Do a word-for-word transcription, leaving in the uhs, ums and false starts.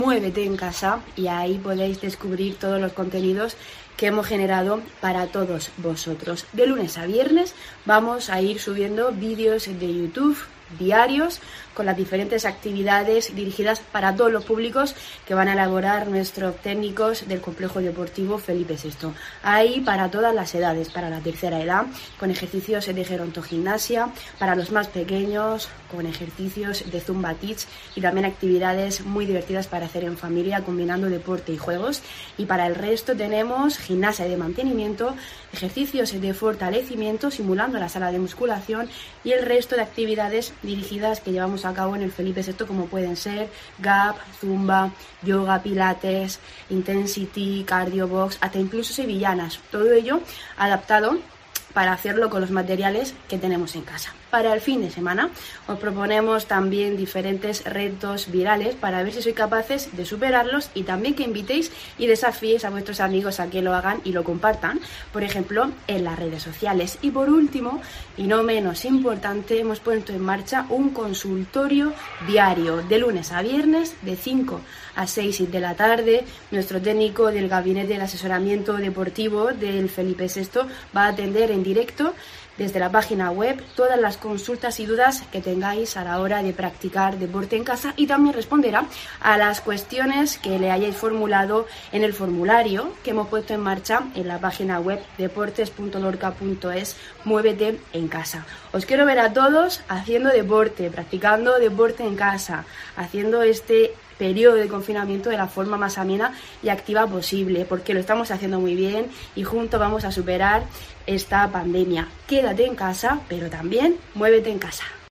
Muévete en casa, y ahí podéis descubrir todos los contenidos que hemos generado para todos vosotros. De lunes a viernes vamos a ir subiendo vídeos de YouTube diarios con las diferentes actividades dirigidas para todos los públicos que van a elaborar nuestros técnicos del Complejo Deportivo Felipe sexto. Hay para todas las edades, para la tercera edad, con ejercicios de gerontogimnasia, para los más pequeños, con ejercicios de Zumba Kids y también actividades muy divertidas para hacer en familia, combinando deporte y juegos. Y para el resto tenemos gimnasia de mantenimiento, ejercicios de fortalecimiento simulando la sala de musculación y el resto de actividades dirigidas que llevamos a cabo en el Felipe sexto, como pueden ser gap, zumba, yoga, pilates, intensity, cardio box, hasta incluso sevillanas. Todo ello adaptado para hacerlo con los materiales que tenemos en casa. Para el fin de semana os proponemos también diferentes retos virales para ver si sois capaces de superarlos, y también que invitéis y desafíes a vuestros amigos a que lo hagan y lo compartan, por ejemplo, en las redes sociales. Y por último, y no menos importante, hemos puesto en marcha un consultorio diario de lunes a viernes de cinco a seis de la tarde. Nuestro técnico del gabinete de asesoramiento deportivo del Felipe sexto va a atender en directo desde la página web todas las consultas y dudas que tengáis a la hora de practicar deporte en casa, y también responderá a las cuestiones que le hayáis formulado en el formulario que hemos puesto en marcha en la página web deportes punto lorca punto es. Muévete en casa. Os quiero ver a todos haciendo deporte, practicando deporte en casa, haciendo este periodo de confinamiento de la forma más amena y activa posible, porque lo estamos haciendo muy bien y juntos vamos a superar esta pandemia. Quédate en casa, pero también muévete en casa.